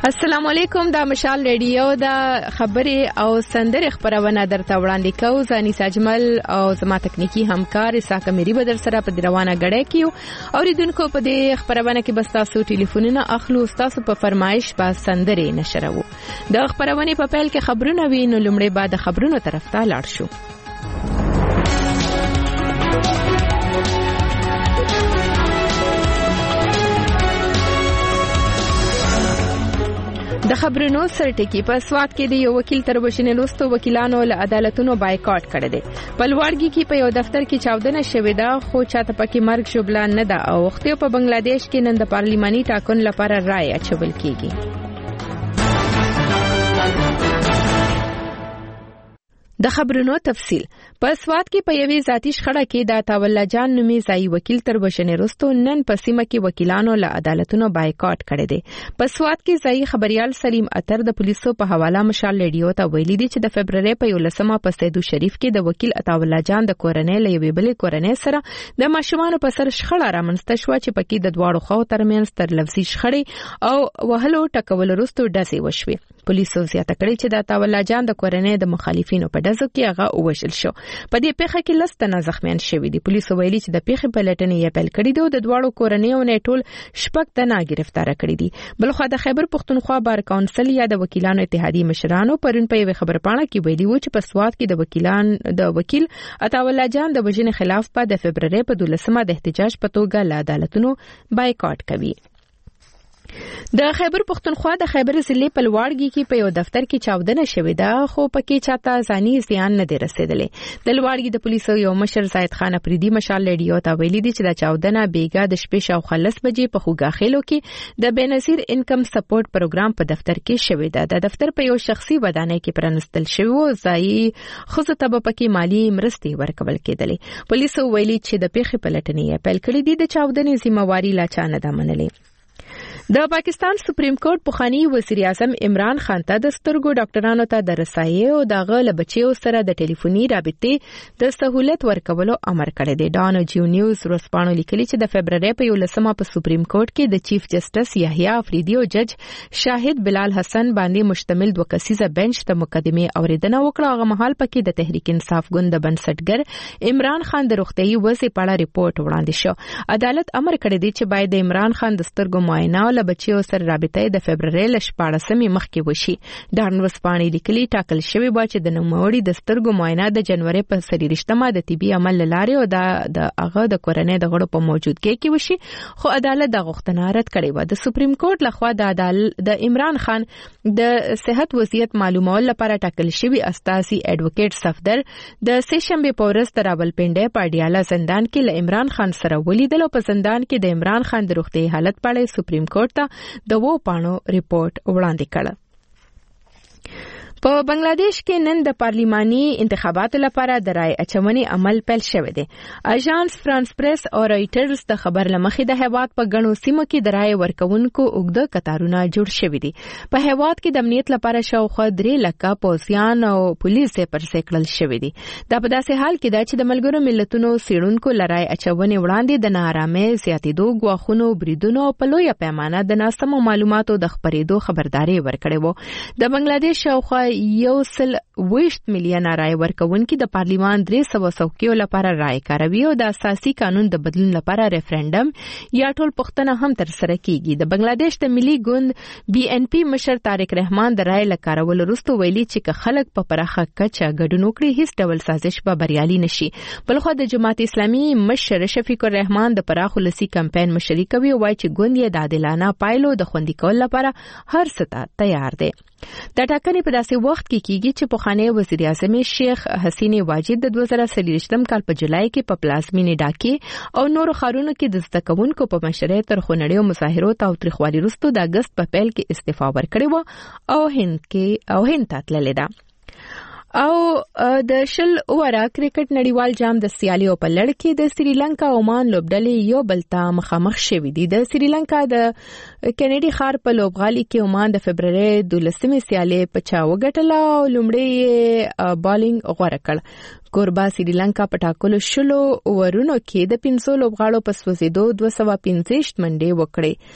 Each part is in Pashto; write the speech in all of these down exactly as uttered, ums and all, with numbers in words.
السلام علیکم. دا مشال ریډیو دا خبرې او سندرې خبرونه درته وړاندې کوو. زانی ساجمل او زما تکنیکی همکار اساک مری بدر سره په روانه غړې کیو. اوریدونکو په دې خبرونه کې بس تاسو ټلیفونونه اخلو، تاسو په فرمایش په سندرې نشرو. د خبرونه په پیل کې خبرونه وینو، لومړی بعد خبرونو طرف ته لاړ شو. د خبرونو سرټکی په سواد کې د یو وکیل تر وشنې لوستو وکیلانو له عدالتونو بایکاټ کړی دی. په لوړګي کې په یو دفتر کې چاودنه شوې ده، خو چاته پکې مرګ شوبلا نه ده او وختي په بنگلاديش کې نن د پارلماني ټاکنو لپاره رائے اچول کیږي. د خبرونو تفصیل په سواد کې په یوې ذاتی شخړه کې د عطاءالله جان نومي ځای وکیل تر وشنې رستو نن په سیمه کې وکیلانو له عدالتونو بایکاټ کړی دی. په سواد کې ځای خبريال سلیم اتر د پولیسو په حواله مشال ریډیو ته ویلي دی چې د فبرवरी په یولسمه په سیدو شریف کې د وکیل عطاءالله جان د کورنۍ له یوې بلې کورنۍ سره د ماشومانو په سر شخړه رامنځته شوه چې پکې د دواړو خو ترمنځ تر لفظي شخړې او وهلو ټکول وروسته ډزې وشوې. پولیسو زیاته کړې چې د عطاءالله جان د کورنۍ د مخالفینو په ډزو کې هغه وشل شو. په دې پیښه کې لس تنه زخمیان شوي دي. پولیسو ویلي چې د پیښې په لټنې یې پیل کړی دی او د دواړو کورنیو نه ټول شپږ تنه گرفتار کړي دي. بلخو د خیبر پښتونخوا بار کونسل یا د وکیلانو اتحادیې مشرانو پرون په یوه خبرپاڼه کې ویلي و چې په سواد کې د وکیلان د وکیل عطاءالله جان د وژنې خلاف په د فبرवरी په دولسمه د احتجاج په توګه له عدالتونو بایکاټ کوي. د خیبر پښتونخوا د خیبر ضلع په لوړګي کې په یو دفتر کې چاودنه شوې ده، خو پکې چاته ځاني زیان نه دی رسیدلې. د لوړګي د پولیسو یو مشر زاید خان افریدي مشال ریډیو ته ویلي دی چې د چاودنه بیګا د شپې شاوخوا لس بجې په خوګاخیلو کې د بنظیر انکم سپورټ پروګرام په دفتر کې شوې ده. د دفتر په یو شخصي ودانۍ کې پرانستل شوی و، ځای خزو ته پکې مالی مرستې ورکول کېدلې. پولیسو ویلي چې د پیښې په لټنې یې پیل کړی دی. د چاودنې ذمہواری لا چا نه ده منلې. د پاکستان سپریم کورټ پخوانی وزیر اعظم عمران خان ته د سترګو ډاکټرانو ته د رسایي او دغه له بچیو سره د ټلیفوني رابطې د سہولت ورکولو امر کړی دی. ډان جیو نیوز ورسپانو لیکلي چې د فبرवरी په یولسمه په سپریم کورټ کې د چیف جسټس یحیی افریدي او جج شاهد بلال حسن باندې مشتمل دوه کسیزه بنچ ته مقدمه اوریدنه وکړه. هغه مهال پکې د تحریک انصاف ګوند د بنسټګر عمران خان د روغتيایي وضع په اړه ریپورت وړاندې شو. عدالت امر کړی دی چې باید د عمران خان د سترګو معاینه له بچیو سره رابطه د فبرवरी ل شپاړسمې مخکې وشي. ډان ورسپانې لیکلي ټاکل شوی و چې د نوموړي د سترګو معاینه د جنوري په سریریشتمه د طبي عمل لاري او د هغه د کورنۍ د غړو په موجودګۍ کې وشي، خو عدالت د غوښتنه رد کړې و. د سپریم کورټ لخوا د عدالت د عمران خان د صحت وضعیت معلومول لپاره ټاکل شوی استاذي ایڈوکیټ صفدر د سه شنبه په ورځ تر راولپنډي پاډیالا زندان کې له عمران خان سره ولیدل او په زندان کې د عمران خان د روغتي حالت په اړه سپریم کورټ ته د وو پانو ریپورت وړاندې کړ. په بنگلاديش کې نن د پارلماني انتخاباتو لپاره د رائے اچونې عمل پیل شوی دی. اژانس فرانس پریس او رائټرز د خبر لمخې د هیواد په غنو سیمو کې د رائے ورکونکو اوږده کتارونه جوړ شوي دي. په هیواد کې د امنیت لپاره شاوخوا درې لکه پوځیان او پولیس پر سیکړل شوي دي. دا په داسې حال کې ده چې د ملګرو ملتونو سیړونکو لرای اچونې وړاندې د نارامۍ زیاتېدو غواخونو بریدونو په لویه پیمانه د ناسمو معلوماتو د خبرېدو خبرداري ورکړې وو. د بنگلاديش شاوخوا یو سل ویشت میلیون رائے ورکونکي د پارلیمان درې سوه څوکیو لپاره رائے کاروي او د اساسي قانون د بدلون لپاره ریفرندم یا ټول پښتنه هم تر سره کیږي. د بنگلاديش د ملي ګوند بي ان پی مشر طارق رحمان د رائے لکارول وروسته ویلي چې که خلک په پراخه کچه ګډون وکړي هیڅ ډول سازش به بریالي نشي. بلخو د جماعت اسلامي مشر شفیق الرحمان د پراخ ولسی کمپاین مشري کوي او وايي چې ګوند یې د عادلانه پایلو د خوندي کول لپاره هر څه ته تیار دی. د ټاکنې په داسې وخت کې کیږي چې پخوانی وزیر اعظم شیخ حسین واجد د دوه زره څلوېښتم کال په جولای کې په پلازمینې ډاکې او نورو ښارونو کې د زده کوونکو په مشرۍ تر خونړیو مظاهرو او تاوتریخوالي وروسته د اګست په پیل کې استعفا ورکړې وه او هند کې او هند ته تللې ده. او د شل اوره کرکټ نړیوال جام د سیالیو په لړ کې د سریلانکا او عمان لوبډلې یو بل ته مخامخ شوې دي. د سریلانکا د کینیډي ښار په لوبغالي کې عمان د فبرवरी دولسمې سیالۍ په چا وګټله او لومړی بالینګ غوره کړ. کوربا سریلانکا په ټاکلو شلو اورونو کې د پنځو لوبغاړو په سوځېدو دوه سوه پنځه ویشت منډې وکړې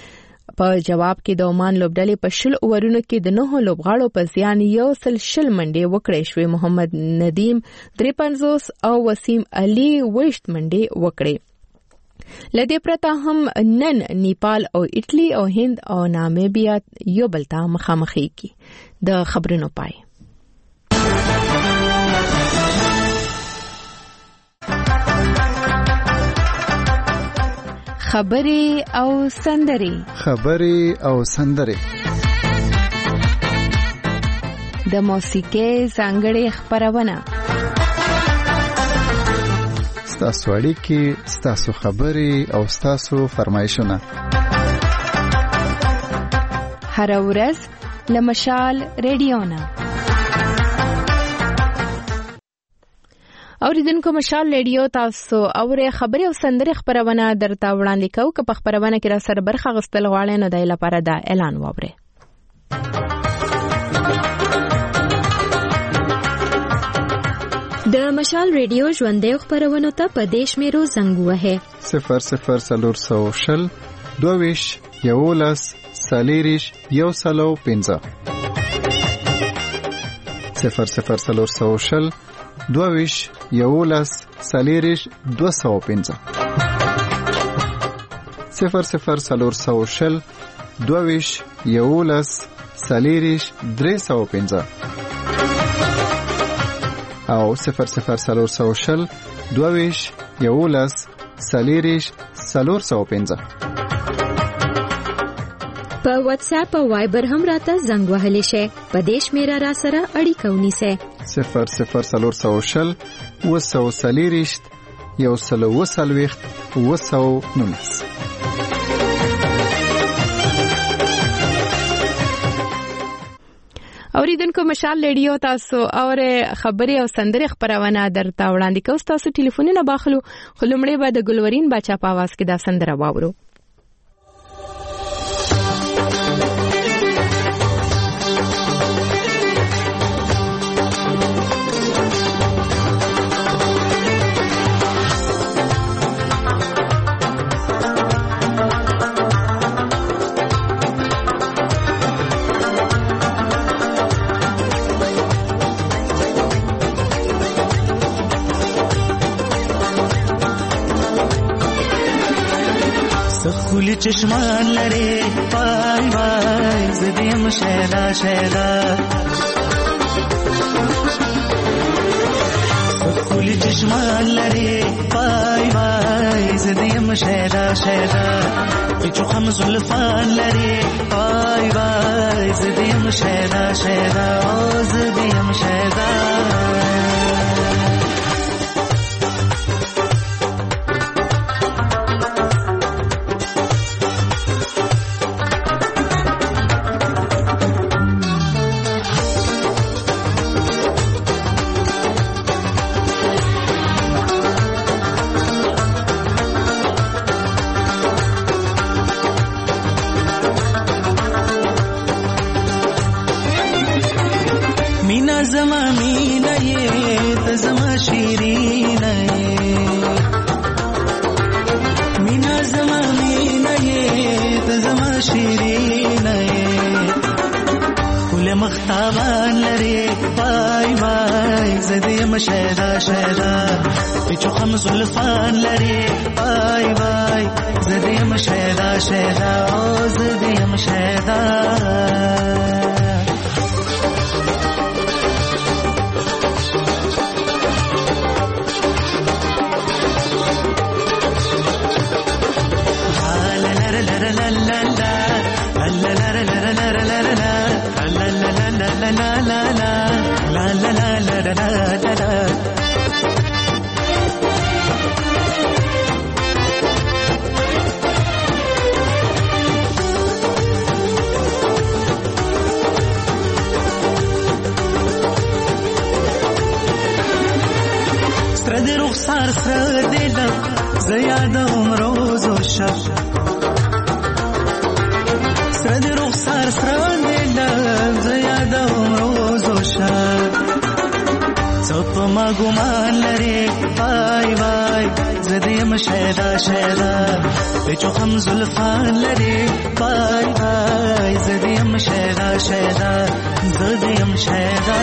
په جواب کې د عمان لوبډلې په شل اوورونو کې د نهو لوبغاړو په زیان یو سل شل منډې وکړې شوې. محمد ندیم درې پنځوس او وسیم علي وشت منډې وکړې. لدې پرته هم نن نیپال او ایټلی او هند او نامیبیا یو بل ته مخامخ کیږي. د خبرونو پای. خبري او سندري خبري او سندري د موسیقۍ ځانګړې خبرونه ستاسو اړیکې ستاسو خبري او ستاسو فرمایشونه هر ورځ لمشال ریډیونا اوریدونکو مشال ریډیو تاسو اوره خبري او سندري خبرونه درته وړاندې کوو. که په خبرونه کې را سره برخه غوښتل غواړئ نو دای لپاره دا اعلان واورئ. د مشال ریډیو ژوندې خبرونه ته په دیش میرو زنګ وهه صفر صفر سلور سو شل دویش یولس سالیریش یو سلو پنځه صفر صفر سلور سو شل دویش یولس سالیریش دو سو پنځه صفر صفر سلور سو شل دویش یولس سالیریش درې سو پنځه او صفر صفر سلور سو شل دویش یولس سالیریش سلور سو پنځه. په واتس اپ او وایبر هم راته زنګ وهلی شي. په دیش میرا را سره اړیکه ونیسه صفر صفر سلور سو شل وسو سالیریش یو سلو وسلويخت وسو نونس. اوریدونکو مشال ریډیو تاسو اوره خبري او سندري خبرونه درته وړاندې کوو. تاسو ټلیفونونه باخلو خلمړې به د ګلورین بچا په आवाज کې دا سندره واورو. خولي چشمان لري پای وای زدیم شیلا شیلا خولي چشمان لري پای وای زدیم شیلا شیلا بچو خم زلفان لري پای وای زدیم شیلا شیلا زدیم شیلا مختابان لري پای وای زدیم شیدا شیدا بچو خم زلفان لري پای وای زدیم شیدا شیدا زدیم شیدا رخسار سر دلم زیادم روز و شب سرد رخسار سر دلم زیادم روز و شب څه په ما ګمان لرې وای وای زه دې یم شیدا شیدا بچو هم زلفان لرې وای وای زه دې یم شیدا شیدا زه دې یم شیدا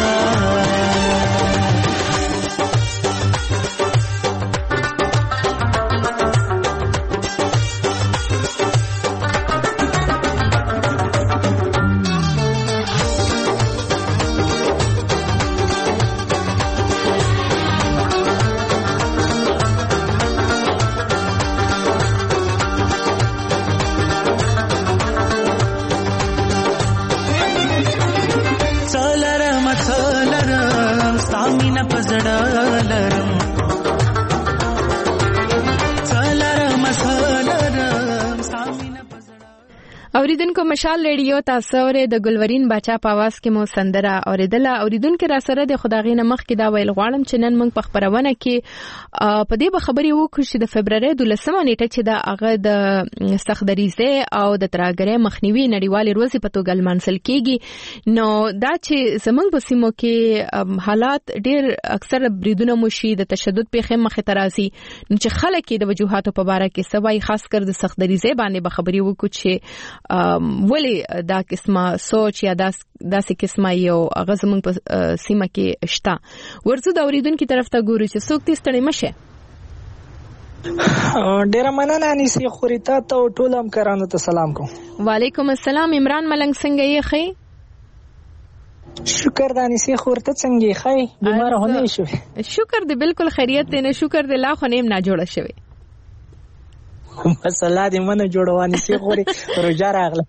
اوریدونکو مشال ریډیو تاسو اورئ د ګلورین باچا په आवाज کې مو سندره اوریدله. اوریدونکو را سره د خدای نه مخ کې دا ویل غواړم چې نن موږ په خبرونه کې په دې به خبري وکړو چې د فبرवरी دولسمه نیټه چې دا هغه د سختدریزه او د ترهګرۍ مخنیوي نړیوالې ورځ په توګه لمانځل کیږي. نو دا چې زمونږ په سیمو کې حالات ډیر اکثر بریدونه مشي د تشدد په خیم مخ ترازي چې خلک د وجوهاتو په اړه کې سوای خاص کر د سختدریزه باندې به خبري وکړو چې ولی دا قسمه سوچ یا داسې قسمه یو هغه زمونږ په سیمه کې شته. ورځو د اوریدونکو طرف ته ګورو چې څوک دې ستړي مشه. ډیره مننه انیسی خوريتا ته ټول همکارانو ته سلام کوم. وعلیکم السلام. عمران ملنګ څنګه یې خې؟ شکر د انیسی خورته څنګه یې خې؟ بیمار هونه شو. شکر دې بالکل خیریت دې نه شکر دې لا خو نیم نه جوړه شوی. مسله دې منه جوړوانی سي خوري روزه راغله.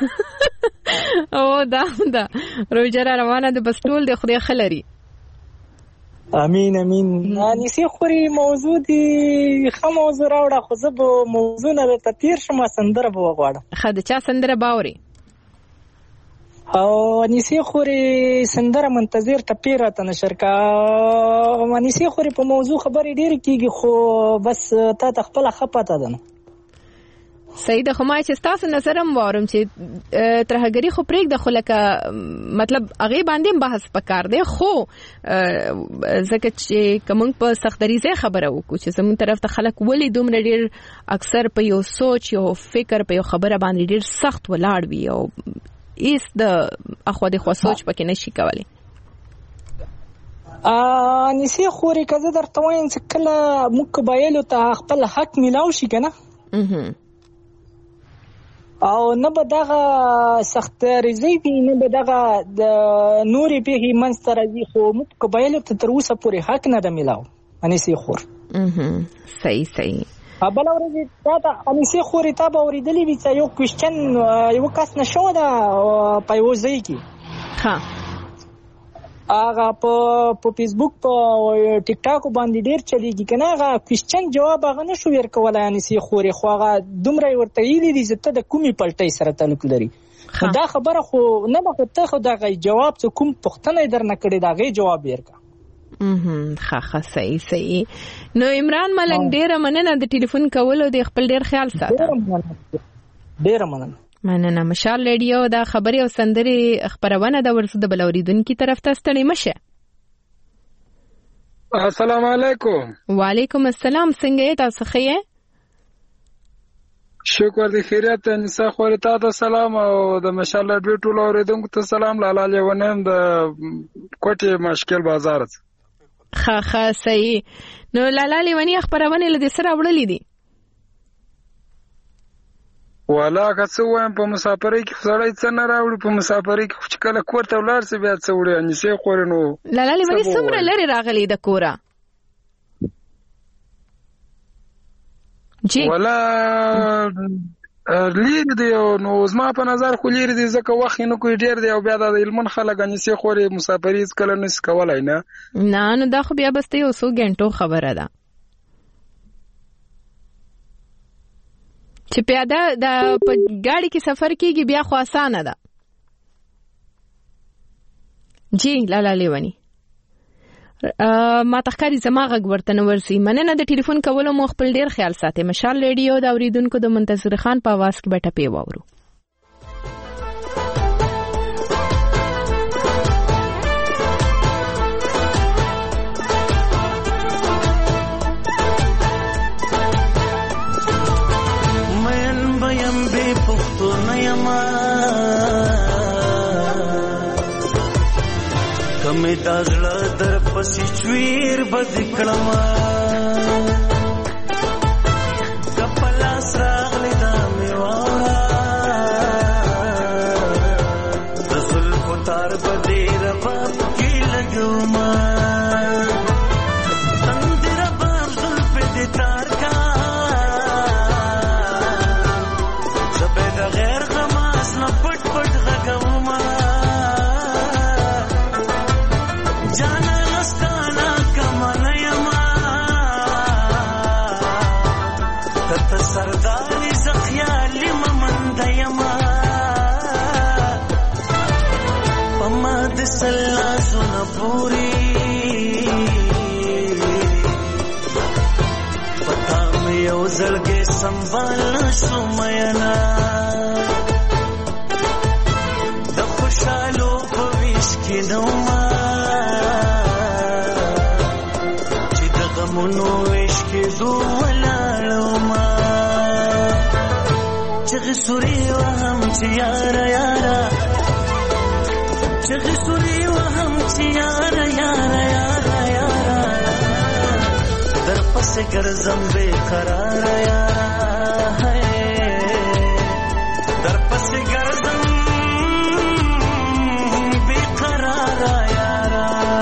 او دا دا روزه روانه د بسټول د خدای خلري. امين امين. اني سي خوري موضوع دي خه موضوع راوړه خو زه به موضوع نه ته تیر شم سندره به وغواړم. خه د چا سندره باوري؟ او اني سي خوري سندره منتظر ته پیره ته نشر کا. اني سي خوري په موضوع خبرې ډېر کیږي خو بس ته خپل خپته ده. صحیح ده. خو ما چې تاسو نظر هم وارم چې ترهګری خو پرېږ د خلکه مطلب هغه باندې بحث پکار دی خو ځکه چې کوم په سختدریزه خبره وکړو چې زموږ طرف ته خلک ولې دومره ډېر اکثر په یو سوچ یو فکر په یو خبره باندې ډېر سخت ولاړ وي او ایس د اخو د خو سوچ پکې نشي کولی. ا نسی خوري کزه درته وایم چې کله موږ قبایلو ته خپل حق ملاو شي کنه او نه به دغه سخت ریزي وي نه به دغه د نوري به منستر دي خو موږ قبایلو ته تر اوسه پورې حق نه ده ملاو. انسی خور صحیح صحیح. ابل اورې تا ته انسی خوري تا به اوریدلی وي چې یو کوېشن یو کس نشو ده په یو ځای کې ها هغه په په فیسبوک په ټیک ټاک باندې ډیر چلیږي کنه. هغه کوېشن جواب هغه نشو ورکولای انسی خوري خو هغه دومره ورته ویلي دي چې ته د کومي پلټۍ سره تعلق لري. دا خبره خو نه به ته خو دا جواب څه کوم پښتنه در نه کړي دا غي جواب ورکا. مهم ښه ښه صحیح صحیح. نو عمران ملنګ ډیره مننه د ټلیفون کولو د خپل ډیر خیال ساته. ډیره مننه. مننه. مشال ریډیو دا خبري او سندري خبرونه د ورسو د بلوریدونکو طرف ته ستړي مشه. السلام علیکم. وعلیکم السلام. څنګه تاسو ښه؟ شکر دې خیریت انسا خورتا ته سلام او د مشال ریډیو ټول اوریدونکو ته سلام. لاله لیونم د کوټه مشکل بازار. ښه ښه صحیح. نو لاله لیونی خبرونه لدې سره وړلې دي. والا که څه وایم په مسافرۍ کې سړی څه نه راوړي په مسافرۍ کې چې کله کور ته ولاړ سي بیا څه وړي انسي خوري. نو لاله لیونی څومره لري راغلی د کوره؟ جی والا لیر دی نو زما په نظر خو لیر دی ځکه وخت نه کوي ډیر دی او بیا د علمن خلک انسي خوري مسافرۍ کله نس کولای نه نه نو دا خو بیا بس ته یو څو غنټو خبره ده چې پیاده د په ګاډي کې سفر کیږي بیا خو اسانه ده. جی لاله لیونی ما تخکاری زما غږ ورته نه ورسي. مننه د ټلیفون کولو مو خپل ډیر خیال ساتي. مشال ریډیو د اوریدونکو د منتظر خان په आवाज کې بټه پی وورو. دا زړه در پسې چویر بد کړما کپلا سراغلی دا میوارا د زلفو تار بدې رباب کې لګوما تندې رباب زلفې دې تار کا زبې د غیر غماس نه پټ پټ غږوما جانا لستانا کمانا یما تت سرداری زخیالی ممند یما پما دسلا سن پوری پتا میں یو زلگے سنبھالنا شمینا د خوشالو پویش کی نوما منو عشق دو ولالما چغ سوری وهم چیارا یارا چغ سوری وهم چیارا یارا یارا یارا در پس گرزم بے قرار یارا در پس گرزم بے قرار یارا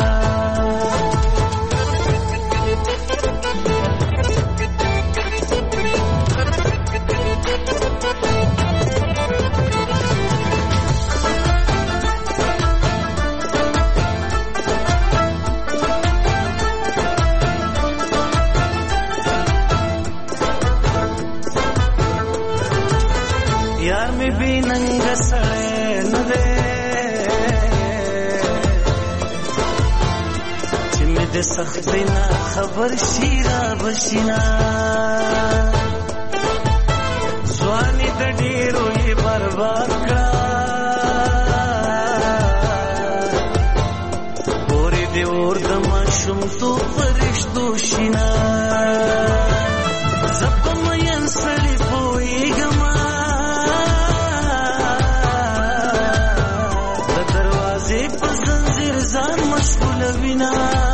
یار می بی ننگ سڑے ندے چی می دے سخت نا خبر شیرا بشینا زوانی دا ڈیرو یہ برباد کرا بوری دے اور دما شم تو فرشتو شینا زب مین سلی پوئی گما وینا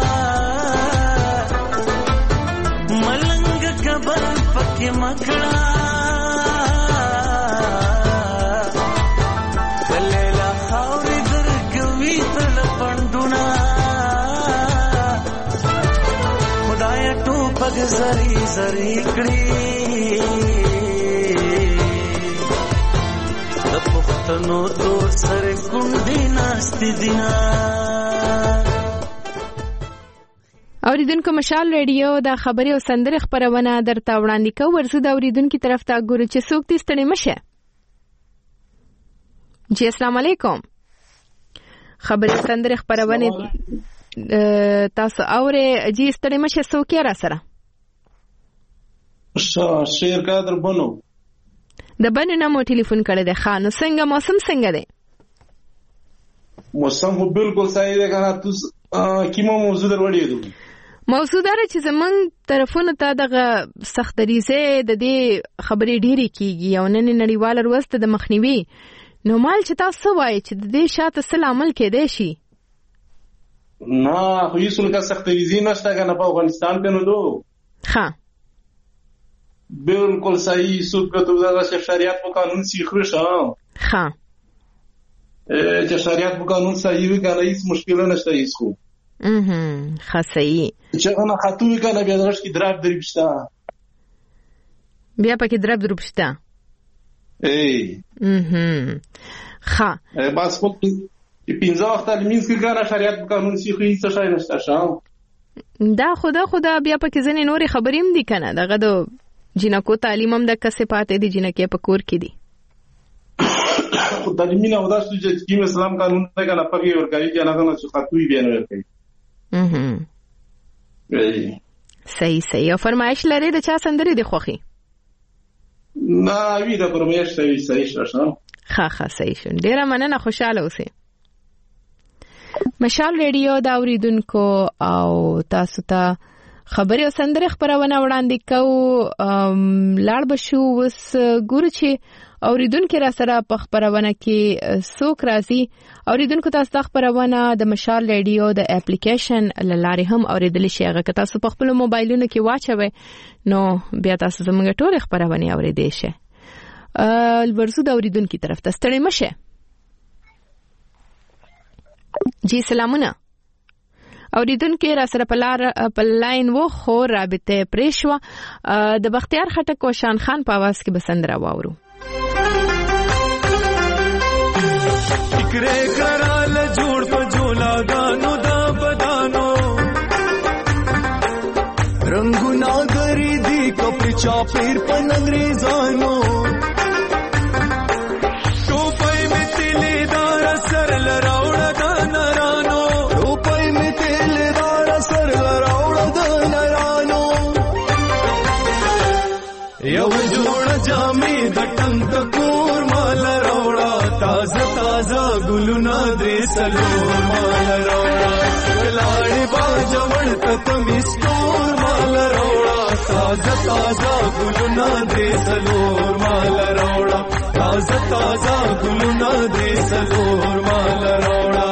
ملنگ کبر پکی مکڑا کلیلا خاوری در گوی تل پندونا خدایا تو پگ زری زری کڑی د پختنو تور سر کندی ناستی دینا اوریدونکو مشال ریډیو د خبري او سندري خبرونه درته وړاندې کوي ورزه د اوریدونکو طرف ته ګورو چې څوک دې ستړي مشه. جی السلام علیکم. خبري سندري خبرونه تاسو اوري جی ستړي مشه څوک یې را سره شیر قادر بنو د بنو نه مو ټلیفون کړی دی. خانو څنګه موسم څنګه دی؟ موسم خو بالکل صحیح دی کنه. تاسو کیمه موضوع دروړې دي؟ موضوع دار چې زمون طرفونه ته دغه سخت دریزه د دې خبرې ډېری کیږي او نن نړیوال ورځ ته د مخنیوي نو مال چې تاسو وایي چې د دې شاته سل عمل کېدای شي. نه خو هیڅ څه سخت دریزه نشته کنه په افغانستان کې نو دو ها بالکل صحیح سود په توګه چې شریعت په قانون سیخره شه ها چې شریعت په قانون صحیح وي کنه هیڅ مشکل نشته هیڅ خو اها ښه صحیح چې انا خاطوي کنه بیا درش کی دراب درپشتا بیا پکې دراب درپشتا ای اها ښه بس خو پینځه وخت لمینځ کې کنه شریعت په قانون سیخره هیڅ شای نشته شه دا خدا خدا بیا پکې ځنې نورې خبرې هم دي کنه دغه د جنکو تعلیم هم د کسې پاتې دي جنکې په کور کې دي تعلیمي نه ودا چې کیم اسلام قانون ته کنه پرې ورګي کنه کنه چې خاطوي بیان ورکړي اها صحیح صحیح او فرمایش لري د چا سندري دی خوخي نه وی دا فرمایش صحیح صحیح شاشه ښه ښه صحیح شون ډیره مننه خوشاله اوسئ. مشال ریډیو دا اوریدونکو او تاسو ته خبري او سندري خبرونه وړاندې کوو. لاړ بشو وس ګورو چې اوریدونکو را سره په خبرونه کې څوک راځي. اوریدونکو تاسو د خبرونه د مشال ریډیو د اپلیکیشن لاره هم اوریدل شي. هغه که تاسو په خپل موبایلونو کې واچوي نو بیا تاسو زموږ ټول خبرونه اوریدئ شئ. ورزو د اوریدونکو طرف ته ستړي مشه. جی سلامونه. اوریدونکو را سره په لار په لاین و خو رابطه پریشوا د بختیار خټک او شان خان په आवाज کې بسندرا واورو. فکرې کرال جوړ په جولا غانو دا بدانو رنگونه غری دی کپړ چاپیر په انګریزانو ټوپای می تلې دار سر لراوړ دا نرانو ټوپای می تلې دار سر لراوړ دا نرانو یو جوړ جامې د ټنګ کور مال راوړا تازه تازه ګلونه درې سلور مال راوړا لاړې باجوړ ته مستور مال راوړا تازه تازه ګلونه درې سلور مال راوړا تازه تازه ګلونه درې سلور مال راوړا.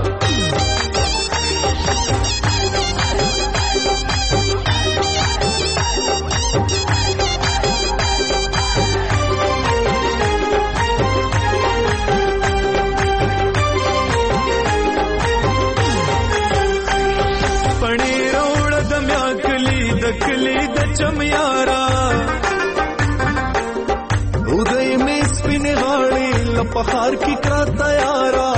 کلی د چمیارا اودای می سپین غاړي لپخار کی کرا تیارا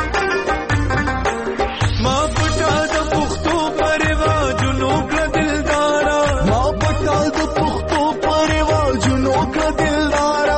ما پټا د پختو پروا جنو کړه دلدارا ما پټا د پختو پروا جنو کړه دلدارا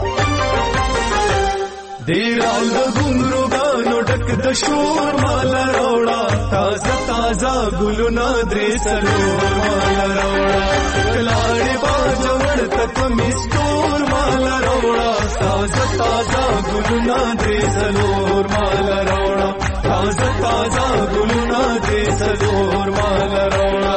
دیرال د ګونګرو غانو ډک د شور مال راوړا تازه تازه ګلونه درې سلور مال راوړا لاړې باجوړ تک مستور مال راوړا تازه تازه ګلونه درې سلور مال راوړا تازه تازه ګلونه درې سلور مال راوړا.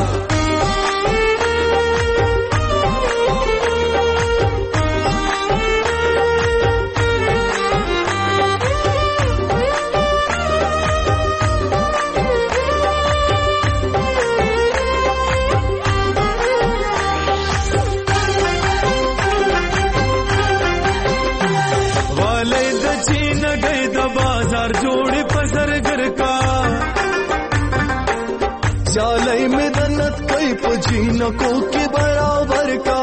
चालई में दन्नत कई पजीनको के बराबर का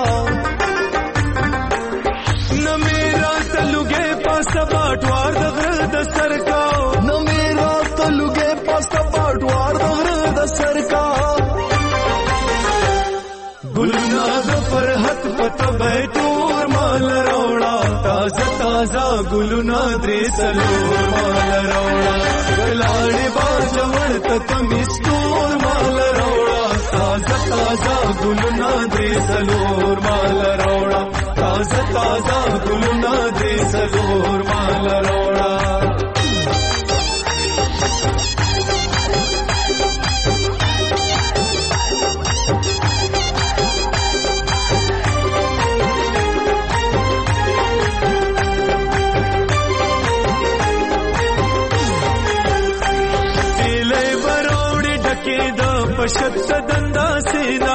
न मेरा तलुगे पास बाटवार दगर दसर का न मेरा तलुगे पास बाटवार दगर दसर का गुलनाद पर हथ पत बैठोर माल रोड़ा ताजा ताजा गुलना द्रे सलोर माल रोड़ा गलाड़े बाजवड़ तक मिस्तूर माल रोड़ा ताजा ताजा गुलना द्रे सलोर माल रोड़ा ताजा ताजा गुलना द्रे सलोर माल रोड़ा. पशत दंदा सेना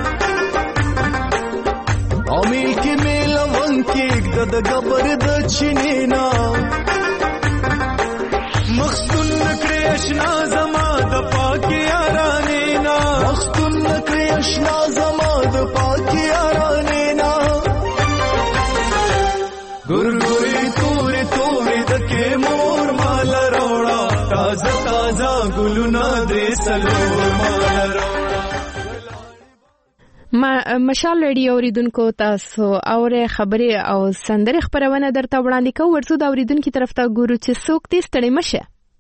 अमी के मेला वंके गद गबर दक्षिणेना मखतुन नकरे अशना जमा द पाके यारानेना मखतुन नकरे अशना जमा द पाके यारानेना गुरगुरी तोरे तोरे दके मोर माल रोड़ा ताजा ताजा गुलना दे सलोर माल रोड़ा. مشال ریډیو اوریدونکو تاسو اوره خبرې او سندرې خبرونه درته وړاندې کوو. ورڅو د اوریدونکو طرف ته ګورو چې څوک دې ستړي مشه.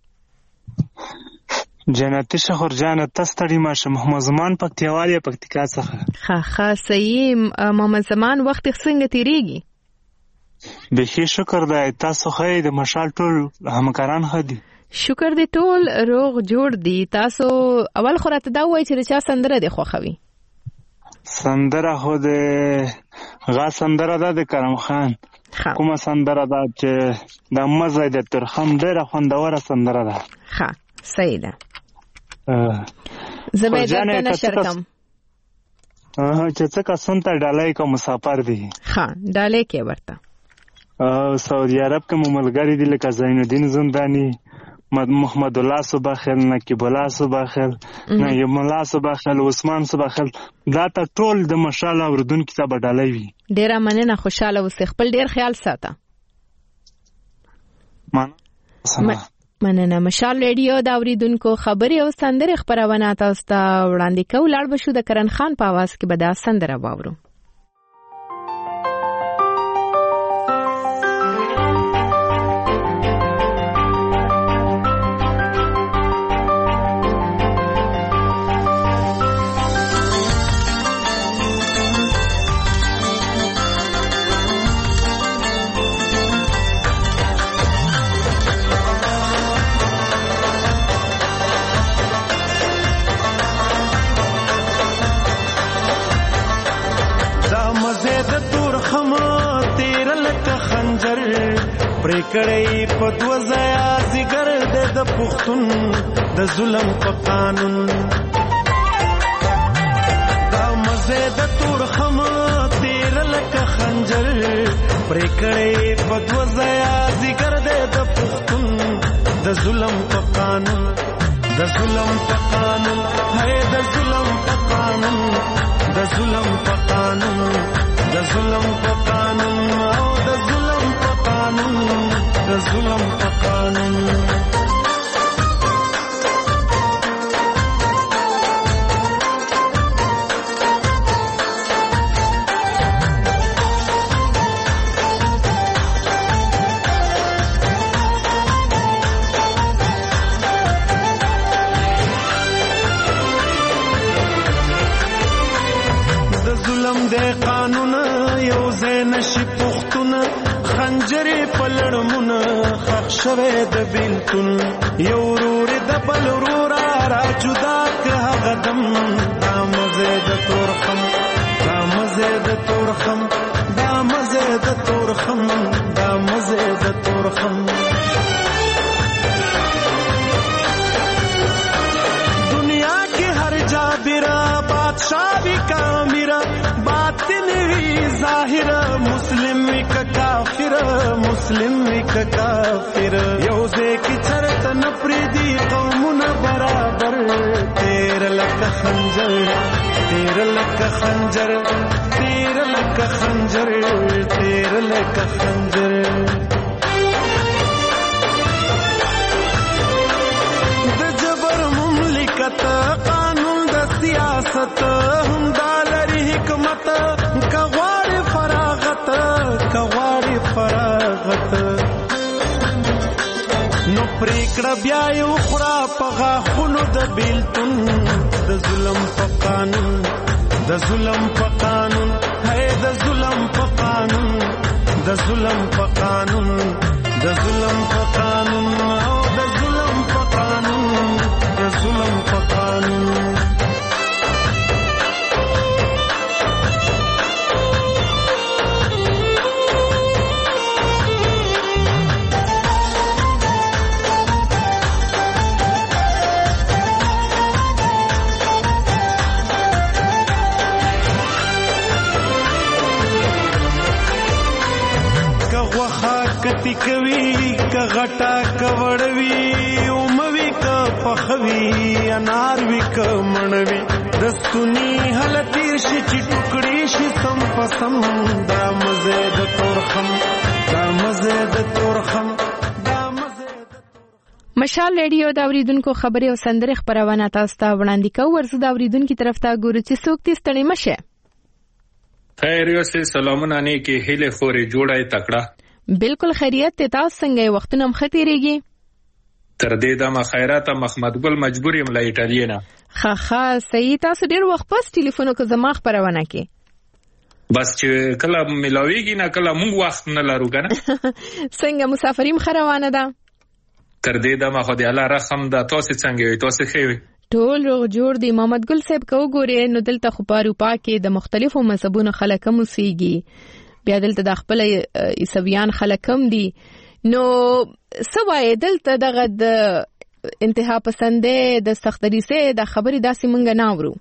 جنتی شخور جانت تستړي مشه. محمد زمان پکتیاوالي پکتیکا څخه. ها ها صحیح. محمد زمان وخت څنګه تیریږي؟ به شکر دی. تاسو خې د مشال ټول همکاران خدي. شکر دې ټول روغ جوړ دي. تاسو اول خو راته دا وایي چې چا سندره دې خوښوي؟ سندره خو د غا سندره ده د کرم خان. کومه سندره ده چې د مزه د ترخم ډېره خوندوره سندره ده. ښه صحیح ده. زه به درته نشر کم چې څه کسون ته ډالۍ که مسافر دی. ښه ډالۍ کې ورته سعودي عرب کې مو ملګري دي لکه زین الدین زندانی، محمد الله صباخل، نقیب الله صباخل، نعیم الله صباخل، عثمان صباخل، دا ته ټول د مشال اوردونکو ته به ډالۍ وي. ډېره مننه، خوشحاله اوسئ، خپل ډېر خیال ساته. مننه. مشال ریډیو د اوریدونکو خبري او سندرې خبرونه تاسو ته وړاندې کوو. لاړ بشو د کرن خان په आवाज کې به دا سندره واورو. پریکړې په دوه ځایا زیګر د پښتون د ظلم په قانون دا مزه د تور خم تیر لکه خنجر پریکړې په دوه ځایا زیګر د پښتون د ظلم په قانون د ظلم په قانون هي د ظلم په قانون د ظلم په قانون د ظلم په قانون او د ظلم په قانون د ظلم په قانون د قانون یو زین شي پختون خنجرې پلړمونه خښ شوه د بیلتون یو رور د بل رور را جدا که هغه دم دا مزه د تورخم دا مزه د تورخم دا مزه د تورخم دا مزه د تورخم دنیا کې هر جابرا بادشاہ بھی کامیرا باطن وی ظاهر مسلم وی کافر مسلم وی کافر یوزه کی چرته نپریدي قومونه برابر تیر لک خنجر تیر لک خنجر تیر لک خنجر تیر لک خنجر د جبر مملکت قانون د سیاست هم دالری حکمت کغوار فراغت کغوار فراغت نو پریکړه بیا یو خورا پغا خونو د بیلتون د ظلم په قانون د ظلم په قانون هي د ظلم په قانون د ظلم په قانون د ظلم په قانون او د ظلم په قانون د ظلم په قانون کتی کوي ک غټا کوړوي او موي ک پخوي انار وی ک منوي دستونی هل تیر شي چې ټوکړي شي سم پسم دا مزه د تورخم دا مزه د تورخم دا مزه د مشال ریډیو دا اوریدونکو خبري او سندرې خبرونه تاسو ته وړاندې کوو. ورزو دا اوریدونکو طرف ته ګورو چې څوک دې ستړي مشه. خیر یو سه سلامونه نه کې هله خوري جوړای تکړه. بالکل خیریت ته تاسو څنګه وختونه مختيريږي تر دې د مخیرات محمد ګل مجبور یم لا ایټالیا خا خا صحیح تاسو ډیر وخت پس ټلیفون کو زما خبرونه کې بس چې کله ملاویږي نه کله مونږ وخت نه لرو کنه څنګه مسافریم خروانه ده تر دې د مخه دی الله رحم ده تاسو څنګه وي تاسو خېوي ټول روغ جوړ دی. محمد ګل صاحب کو ګوره نو دلته خو پارو پاکي د مختلفو مذهبونو خلک موسیقي بیا دلته د خپل عیسویان خلک هم دي نو سوای دلته دغه د انتها پسندې د سختریسه د خبرې داسې مونږ نه اورو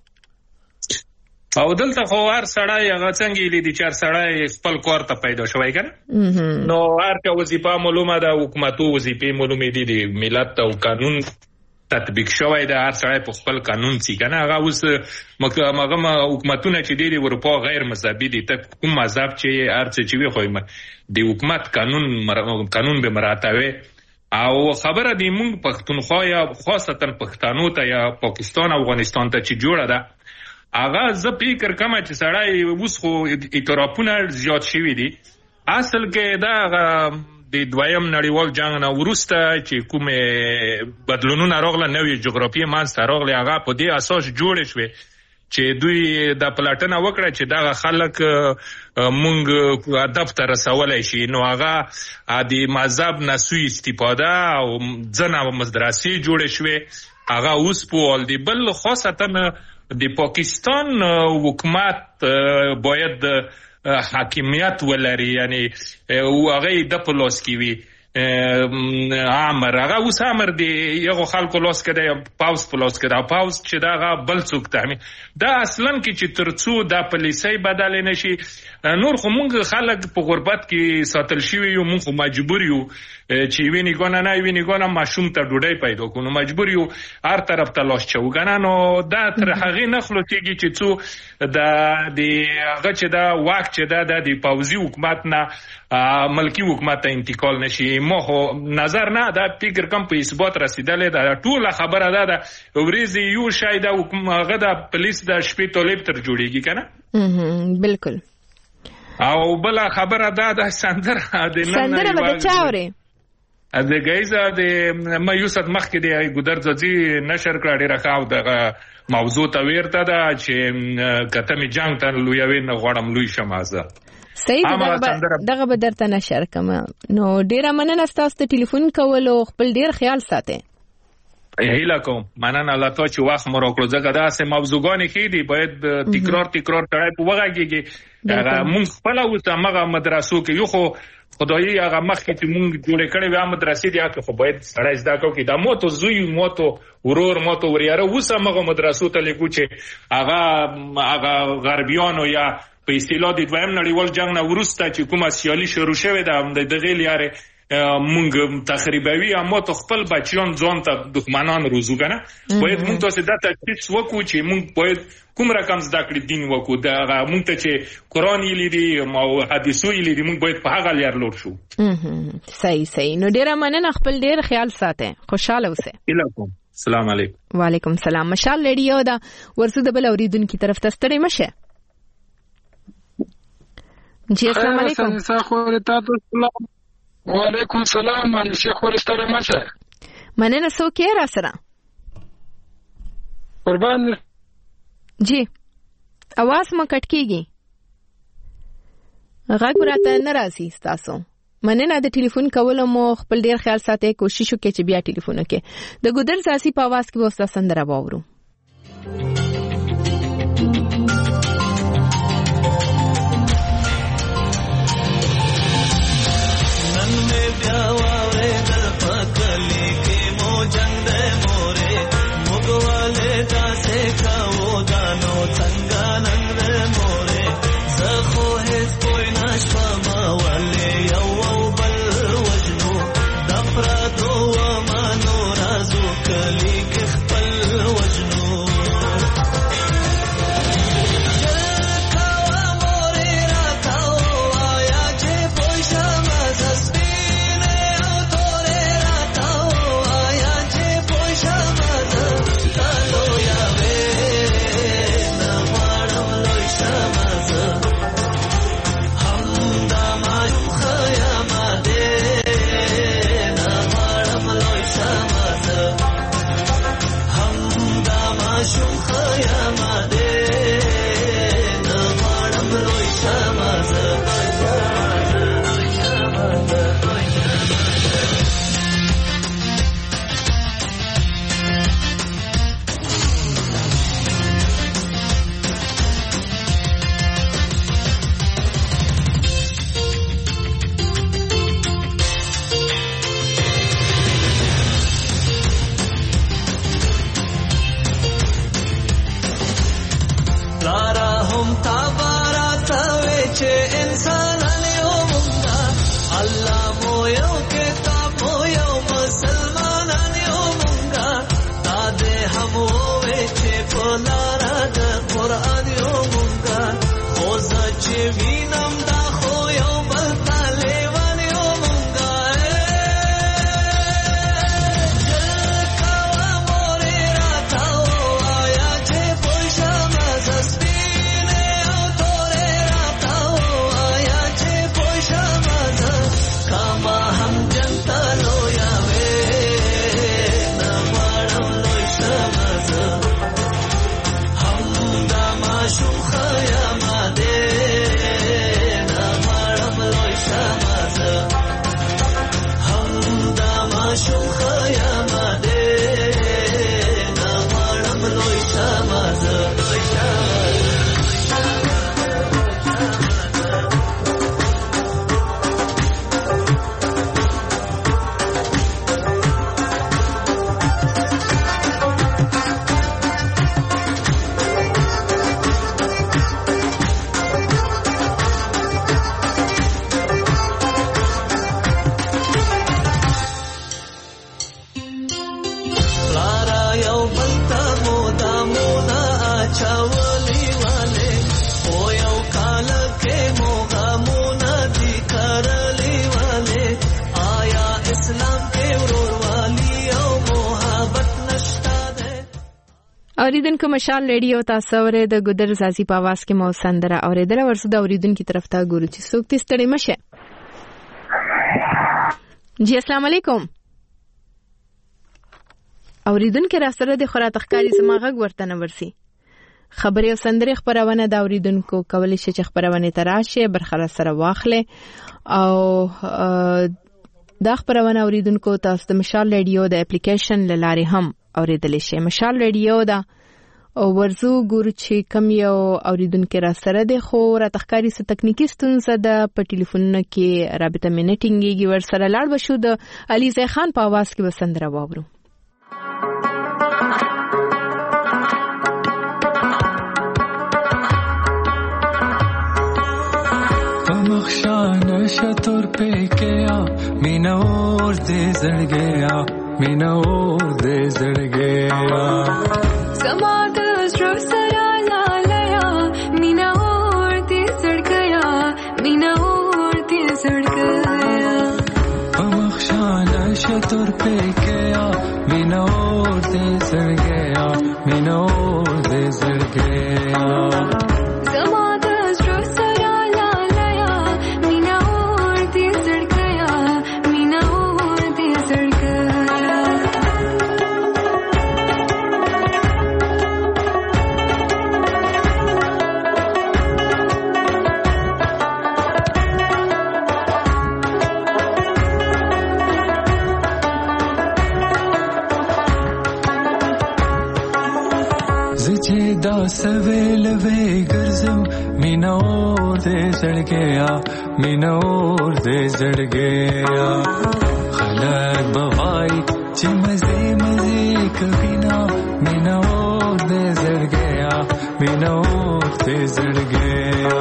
او دلته خو هر سړی هغه څنګه لیدي چې هر سړی خپل کار ته پیدا شوی کنه نو هر کا وظیفه معلومه ده حکومتو وظیفه معلومه دي د ملت او قانون تطبیق شوی ده هر سړی په خپل قانون سي کنه هغه اوس مګه حکومتونه چې دي د اروپا غیر مذهبي دي ته کوم مذهب چې هر څه چې وي خو د حکومت قانون قانون به مراتبه او خبره دی مونږ پښتونخوا یا خاصتا پښتنو ته یا پاکستان افغانستان ته چې جوړه ده هغه زه فکر کوم چې سړی اوس خو اعترافونه زیات شوي دي اصل کې دا د دویم نړیوال جنګ نه وروسته چې کوم بدلونونه راغله نوې جغرافیه منځته راغله هغه په دې اساس جوړ شوې چې دوی د پلاټنه وکړه چې دا خلک مونږ هدف ته رسولای شي نو هغه د مذهب نه سوء استفاده او ځنه مدرسې جوړ شوې هغه اوس په ول دی بل خاصتا د پاکستان حکومت باید حاکمیت ولري یعنی هغه د پلاس کی وی امر هغه اوس امر دی یو خلکو لاس کړي پاوس پلاس کړي پاوس چې دا بل څوک ته دا اصلا کې چې ترڅو د پولیسي بدل نشي نور خو مونږ خلک په غربت کې ساتل شوی یو مونږ مجبور یو چې ویني ګونه نه ویني ګونه ماشوم ته ډوډۍ پیدا کړو مجبور یو هر طرف ته لاس چو غنا نو دا تر هغه نه خلوتيږي چې څو د د هغه چې دا واک چې دا د پاوزي حکومت نه ملکی حکومت ته انتقال نشي مو نظر نه دا فکر کوم په اثبات رسیدلې دا ټول خبره ده د ورېزي یو شای دا حکومت غدا پولیس د شپې تولب تر جوړیږي کنه بالکل او بل خبره ده د سندره د نن سندره به چاوري از د گایزه د ما یوسف مخکې د ګودرځي نشر کړه ډیره خاو د موضوع ته ورته ده چې کته می جنگ ته لوی وین غوړم لوی شمازه صحیح دغه به درته نشر کوم نو ډیره مننه تاسو ته ټلیفون کولو خپل ډیر خیال ساتئ هیله کوم مننه الله ته چې وخت مو راکړو ځکه دا سه موضوعګانی کې دي باید تکرار تکرار تړای په وګاږي هغه مونږ خپل اوسه مغه مدرسو کې یو خو خدایي هغه مخکې چې مونږ جوړ کړی و مدرسې دي هغه خو باید سړی زده کو کې دا موتو زوی موتو ورور موتو وریاره اوسه مغه مدرسو ته لیکو چې هغه هغه غربیانو یا په اصطلاح د دویم نړیوال جنگ نه ورسته چې کومه سیالي شروع شوه د دغه لیاره مونږ تخریبوي اما ته خپل بچیان ځان ته دښمنان روزو کنه باید مونږ ته دا تکلیف وکړو چې مونږ باید کوم رقم زده کړی دین وکړو دا مونږ ته چې قرآن یې لیدي او حدیثو یې لیدي مونږ باید په هغه لار لور شو صحیح صحیح نو ډیره مننه خپل ډیر خیال ساتئ خوشاله اوسئ السلام السلام علیکم وعلیکم السلام مشال ریډیو دا ورسو د بل اوریدونکو طرف ته ستړي مشه جی السلام علیکم السلام وعلیکم السلام من شیخ ورستره مشه مننه سو کې را سره قربان جی اواز ما کټ کیږي غږ راته ناراضي تاسو مننه د ټلیفون کولو مو خپل ډیر خیال ساتئ کوشش وکړئ چې بیا ټلیفون وکړئ د ګودر ساسي په आवाज کې وستا سندره واورو اوریدونکو مشال ریډیو تاسو ورې د ګودر زازي په आवाज کې مو سندره اوریدل ورسو د اوریدونکو طرف ته ګورو چې څوک تاسو ستړي مشه. جی السلام علیکم. اوریدونکو را سره د خورا تخکاری زما غږ ورته نه ورسي. خبري او سندري خبرونه د اوریدونکو کولای شي چې خبرونه تراشه برخه سره واخلې او دا خبرونه اوریدونکو تاسو د مشال ریډیو د اپلیکیشن لاره هم اوریدل شي. مشال ریډیو دا او ورزو ګور چې کم یو اوریدونکو را سره د خو را تخکاری س تکنیکی ستونزه د په ټلیفون کې رابطه منټینګي ور سره لاړ بشو د علیزه خان په आवाज کې وسندره واورو. शतुर पे क्या मीना और दे जड़ गया मीना और दे जड़ गया समाद सरा लाया मीना और दे जड़ गया मीना और दे जड़ गया बख्शाना शतुर पे क्या मीना और दे जड़ गया मीना और दे जड़ गया دا سویل وے گرزم مینا اور دے زڑ گیا مینا اور دے زڑ گیا خلق بوائی چی مزے مزے کبینا مینا اور دے زڑ گیا مینا اور دے زڑ گیا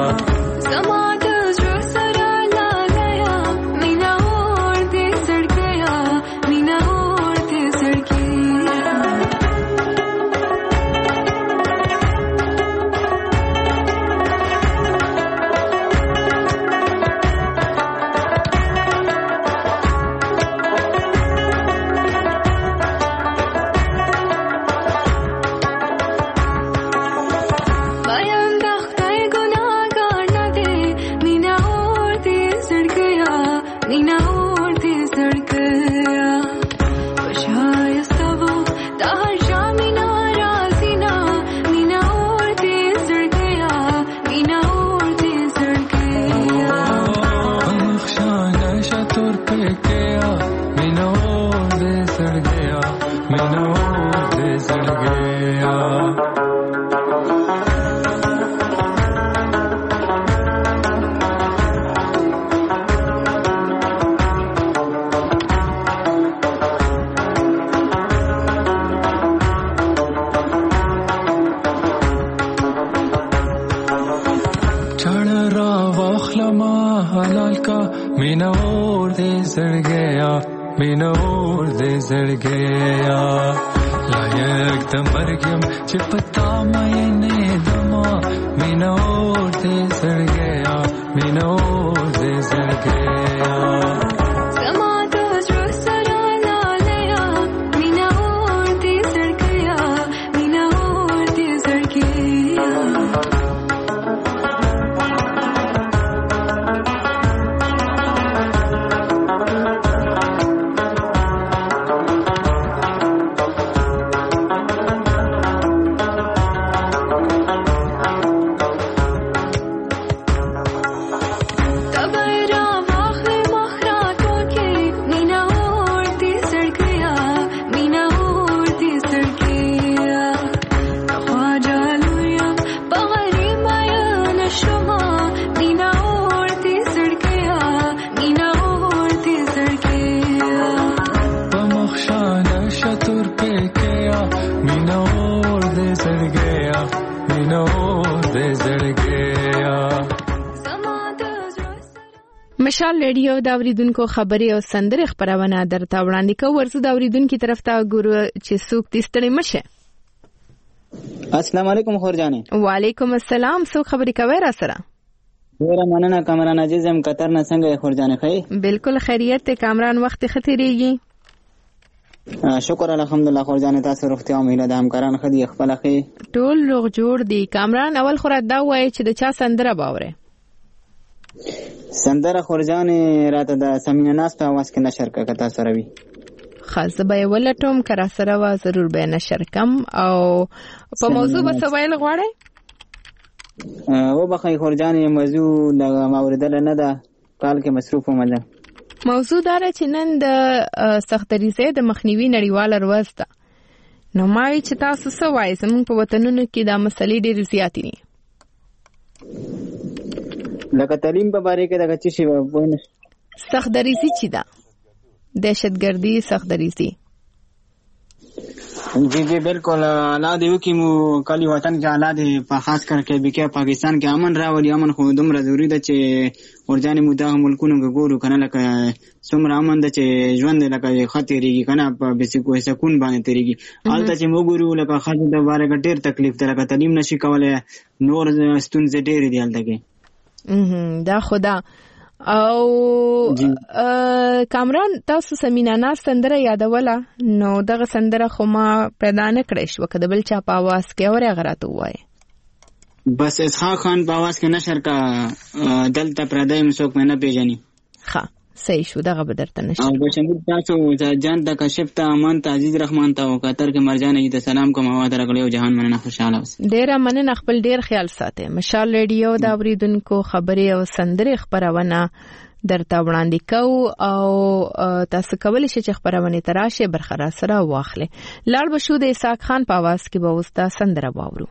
مشال ریډیو دا اوریدونکو خبري او سندري خبرونه درته وړاندې کوي. ورزو دا اوریدونکو طرف ته ګورو چې څوک تستړي مشه. السلام علیکم خور جانې. وعلیکم السلام. څوک خبري کوي را سره؟ ډیره مننه کامران عزیز هم قطر نه څنګه خور جانې خې؟ بالکل خیریت ته کامران وخت ختیریږي. شکر الحمدلله خورجان تاسو روغتیا مهله د همکاران خدي خپل اخی ټول روغ جوړ دي. کامران اول خو راته دا وایي چې د چا سندره باوره سندره خورجان راته د سمینه ناس په आवाज کې نشر کړه تاسو سره وی خاص به ولټوم کرا سره وا ضرور به نشر کم او په موضوع به سوال غواړي او بخای خورجان موضوع د موردل نه ده کال کې مصروف ومه. موضوع دار چې نن د سختریزه د مخنیوي نړیواله ورځ ده. نو ما وی چې تاسو څه وایي زموږ په وطنونو کې دا مسلې ډېرې زیاتې دي لکه تعلیم په باره کې دا چې شی وونه سختریزي چې ده دهشتګردي سختریزي. جی جی بالکل الله دې وکي مو کلی وطن کې الله دې په خاص کر کې بکه پاکستان کې امن راولي. امن خو دومره ضروری ده چې ورجانې مدغه ملکونو کې ګورو کنه لکه څومره امن ده چې ژوند لکه خطرېږي کنه په بسکو سکون باندې تیریږي. حالت چې موږ ګورو لکه خاصه د باره کې ډېر تکلیف ده لکه تعلیم نشي کولای نور ستونزې ډېرې دي حالت کې دا خدا. او کامران تاسو سمینه ناس سندره یادوله نو دغه سندره خو ما پیدا نه کړې شو کده بل چا په आवाज کې اوري غراته وای بس اسحاق خان په आवाज کې نشر کا دلته پردای مسوک نه پیژني. ها صحیح شو دغه بدرته نشي. او بشمول تاسو جان د کشف ته امان ته عزیز رحمان ته او قطر کې مرجان جی ته سلام کوم او درغلیو جهان مننه خوشاله اوس. ډیر مننه خپل ډیر خیال ساته. مشال ریډیو دا اوریدونکو خبري او سندري خبرونه درته وړاندې کو او تاسو کولی شئ چې خبرونه تراشه برخرا سره واخلې. لاړ بشو د اسحاق خان په आवाज کې به وستا سندره واورو.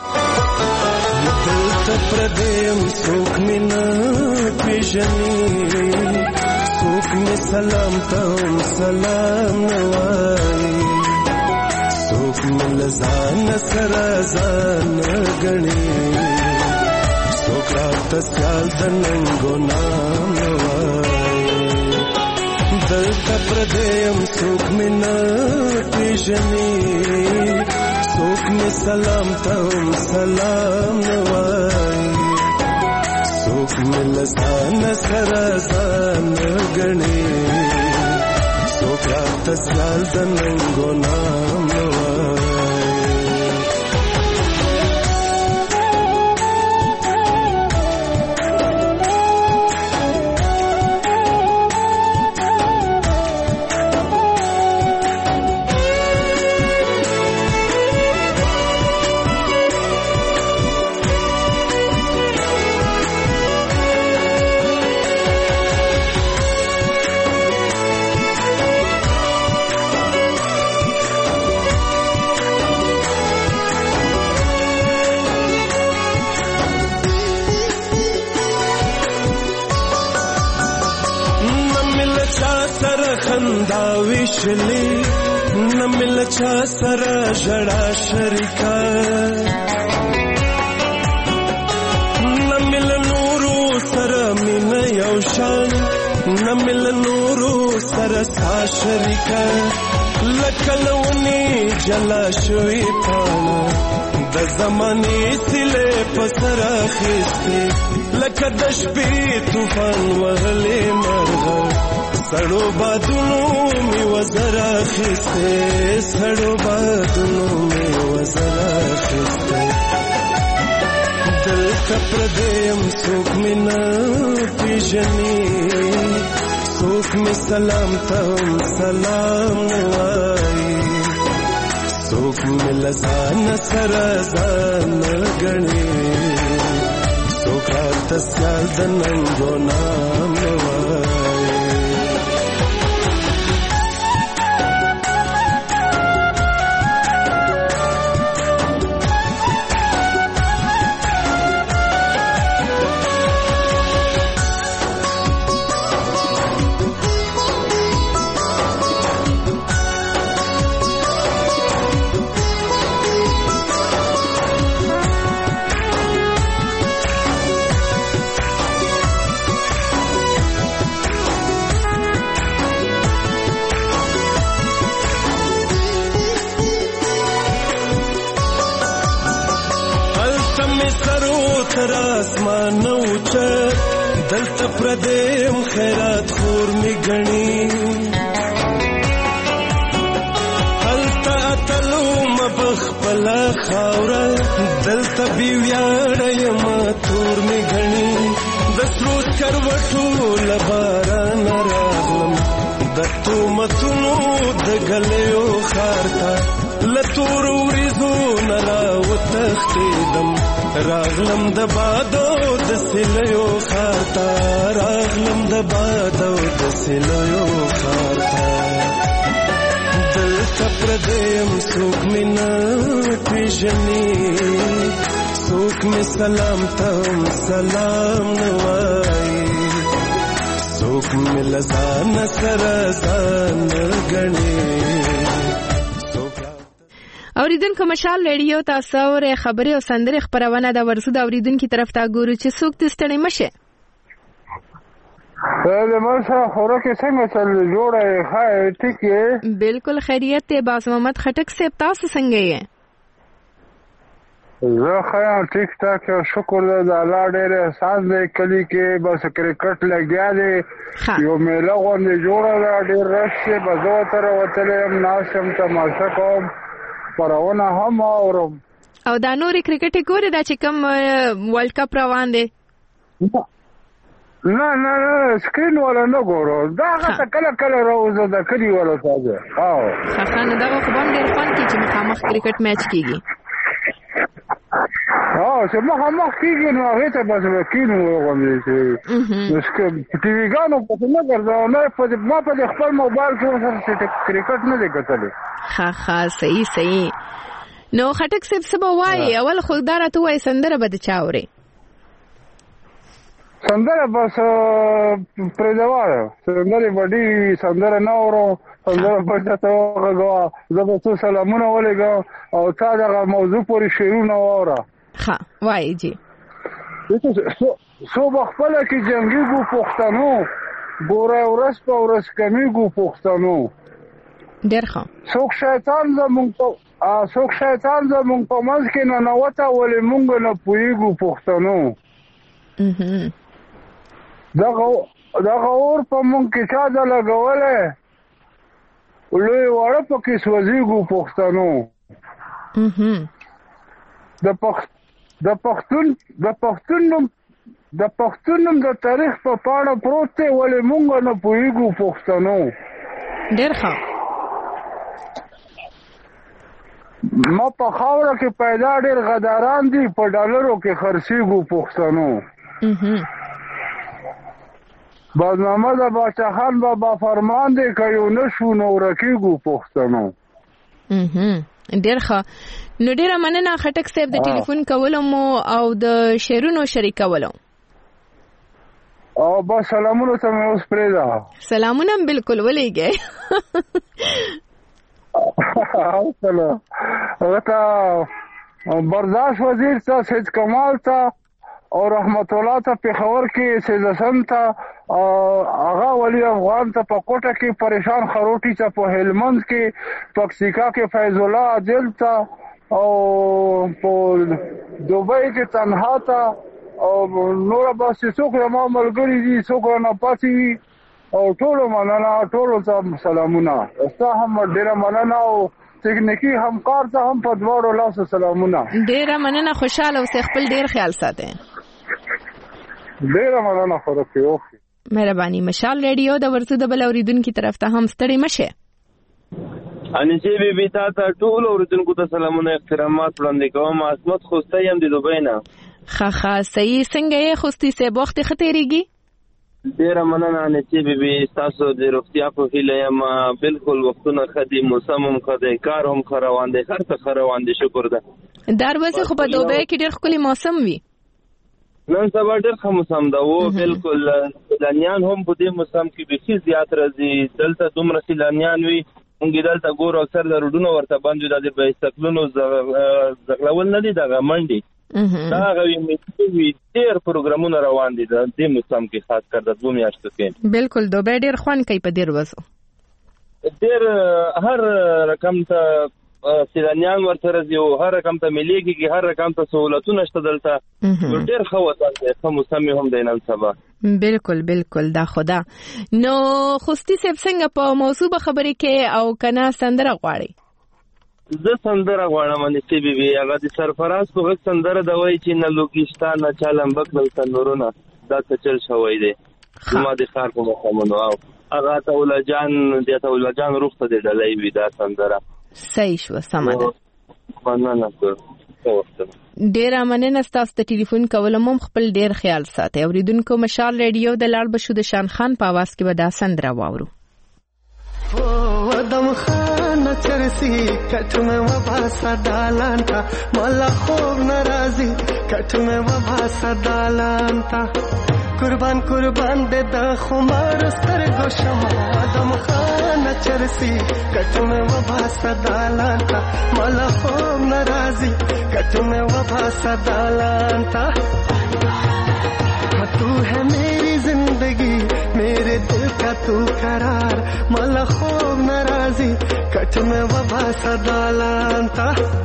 دلته پردیم څوک مینه پیژني څوک می سلام ته سلام نوای څوک می لزان سره ځان غني څوک راته سیال د ننګو نام نوای دلته پردیم څوک مینه پیژني څوک می سلام ته سلام نوای څوک می لسان سره ځان غني څوک راته سیال د ننګو نام نوای وشلی نمل چا سره جڑا شریکا نمل نورو سره مین یو شان نمل نورو سره سا شریکا لکلونی جلا شوی پانا د زمانی سله پسرا خسته لکه د شپې طوفان وهلې مرغ سړو بادونو می وزرا خسته سړو بادونو می وزرا خسته دل کپر دیم څوک می نه پیژني څوک می سلام ته سلام وایي څوک می لزان سره ځان غني څوک راته سیال د ننګو نام وایي دلته پردیم خیرات خور می گنی والا خاوره دلته بي ویاړه یم تور می غني د سرو کروټو لباران راغلم د تومتونو د غلیو خارتا لتور ورزو نرا وتختیدم راغلم د بادو د سلیو خارتا راغلم د بادو د سلیو خارتا دل سپردیم سوک مینا پیژنی سوک می سلام تم سلام نوائی سوک می لزان سرزان گنی. اوریدونکو مشال ریډیو تاسو ورې خبري او سندري خبرونه د ورسو د اوریدونکو طرف ته ګورو چې څوک تستړی مشه. د مرسا خوراکه څنګه چل جوړه ښه ټیک یې بالکل خیریت ته باز محمد خټک صاحب تاسو څنګه یې؟ زه ښه ټیک ټاک شکر د الله ډېر احساس دی کلی کې بس کرکټ لګیا دی یو میله غونډه جوړه ده ډېر رش دی بزو تر وتلې هم ناشم تماشا کوم پرونه هم اورم او دا نورې کرکټ ګوري دا چې کوم ورلد کپ روان دی نه نه نه سکرین ولا نه ګورو دا هغه کله کله راوځه د کلی ولا تازه او خاصه دا خو باندې ډېر فن کې چې مخامخ کرکټ میچ کیږي او چې مخامخ کیږي نو هغه ته بس وکینو وغوړي چې مسکه ټي وی ګانو په څه ګرځاو نه په ما په خپل موبایل کې سره کرکټ نه دی کتلی ها ها صحیح صحیح نو خټک صاحب سبا وای اول خو دا راته وای سندره بده چاوري سندره بس پرېدواره سندره وړي سندره نه اورو سندره پټه ته غوا زه به څو سلامونه ولګم او تا دغه موضوع پورې شعرونه واوره ها وای جی سو بخپله کې جنګي ګو پښتنو ګوره ورس په ورس کمی ګو پښتنو ډېر ښه څوک شیطان زمونږ په څوک شیطان زمونږ په منځ کې ننوته ولې مونږ نه پوهېږو پښتنو دغه اور په مونږ کې چا ده لګولی لوی واړه پکې سوځېږو پښتنو د پښتون د پښتون نوم د پښتون نوم د تاریخ په پاڼه پروت دی ولې مونږ نه پوهېږو پښتنو ډېر ښه ما په خاوره کې پیدا ډېر غداران دي په ډالرو کې خرڅېږو پښتنو باز محمد باچا خان بابا فرمان دی که یو نشو نو ورکېږو پښتنو ډېر ښه نو ډېره مننه خټک صاحب د ټلیفون کولو مو او د شعرونو شریکولو او بس سلامونو ته مې اوس پرېږده سلامونه بالکل ولېږئ هغه ته برداشت وزیر ته سید کمال ته او رحمت الله ته پېښور کې سید حسن ته هغه ولی افغان ته په کوټه کې پریشان خروټي ته په هلمند کې پکسیکا کې فیض الله عادل ته او په دوبۍ کې تنها ته او نور بس څوک ما ملګري دي څوک نه پاتې وي او ټولو مننه ټولو ته سلامونه ستا هم ډېره مننه او تکنیکی همکار ته هم په دواړو لاسو سلامونه ډېره مننه خوشاله اوسئ خپل ډېر خیال ساتئ ډېره مننه خورکې اوکې مهرباني مشال ریډیو د ورسو د بل اوریدونکو طرف ته هم ستړي مشه انیسه بی بی تا ته ټول اوریدونکو ته سلامونه احترامات وړاندې کوم عصمت خوسته یم د دوبۍ نه ښه ښه صحیح څنګه یې خوستي صاحب وخت ښه تېرېږي ډېره مننه انیسه بی بی ستاسو د روغتیا په هیله یم بالکل وختونه ښه دي موسم هم ښه دی کار هم ښه روان دی هر څه ښه روان دی شکر ده دا ورځې خو په دوبۍ کې ډېر ښکلی موسم وي نن سبا ډېر ښه موسم ده و بالکل سیلانیان هم په دې موسم کې بیخي زیات راځي دلته دومره سیلانیان وي مونږ دلته ګورو اکثر د روډونو ورته بند وي دا د بایسکلونو ځغلول نه دي دغه منډې دا هغه وي ډېر پروګرامونه روان دي د دې موسم کې خاص کر د دوه میاشتو کې بالکل دوبۍ ډېر خوند کوي په دې ورځو ډېر هر رقم ته سیلانیان ورته راځي او هر رقم ته ملیږي هر رقم ته سہولتونه شته دلته ډېر ښه وطن دی ښه موسم هم دی نن سبا بالکل بالکل دا خدا نو خوستي صاحب څنګه په موضوع خبرې کې او کنه سندره غواړي زه سندره غواړم نصیبې وي هغه د سرفراز په غږ سندره ده وایي چې نه لوګیشتا نه چا لمبک نه تنورونه دا څه چل شوی دی زما د ښار په مقامونو او هغه عطاالله جان د عطاالله جان روح ته د ډالۍ وي دا سندره صحیح شوه سمه ده مننه ډیره مننه ستاسو د ټلیفون کولو مو خپل ډیر خیال ساتئ اوریدونکو مشال ریډیو د لاړ بشو د شان خان په आवाज کې به دا سندره واورو ودم خان چرسی کټ میں وبا صدالانتا مالا خوب ناراضی کټ میں وبا صدالانتا قربان قربان دے د خمار سترګو شمع ودم خان چرسی کټ میں وبا صدالانتا مالا خوب ناراضی کټ میں وبا صدالانتا تو ہے میری زندگی میرے دل کا تو قرار مالا خوب ناراضی کٹ میں وبا صدالانتا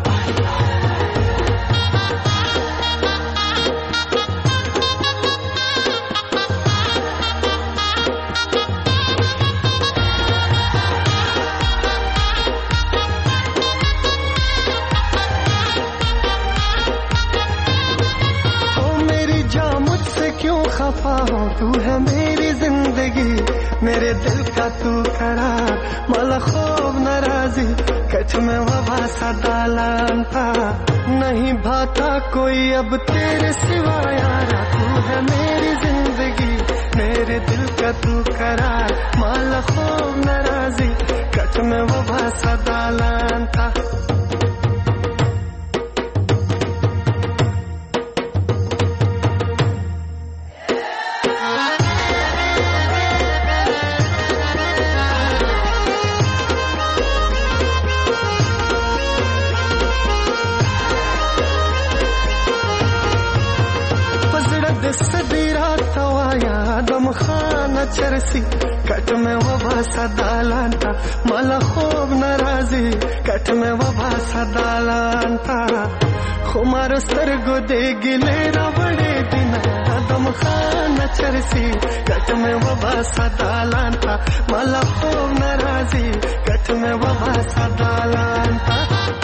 खफा हो तू है मेरी जिंदगी मेरे दिल का तू करार माला खूब नाराजी कच में वबा सदालांता नहीं भाता कोई अब तेरे सिवा यारा तू है मेरी जिंदगी मेरे दिल का तू करार माला खूब नाराजी कच में वबा सदालांता चरसी कट में वबा सदालांता माला खूब नाराजी कट में वबा सदालांता खुमारो सरगो दे गिले बड़े दिन दम खान चरसी कट में वबा सदालांता माला खूब नाराजी कट में वबा सदालांता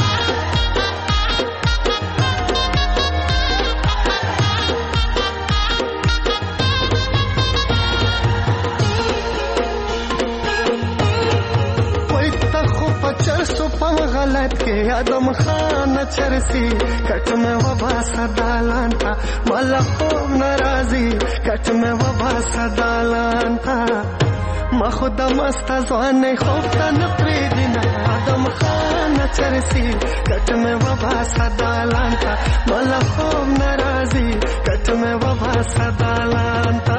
गलत के आदम खान चरसी कट में वबा सदालांता माला खूब नाराजी कट में वबा सदालांता ما خودم است از آن خوفتن پریدین آدم خان چرسی کٹ میں وبا صدالانتا مالا خوب ناراضی کٹ میں وبا صدالانتا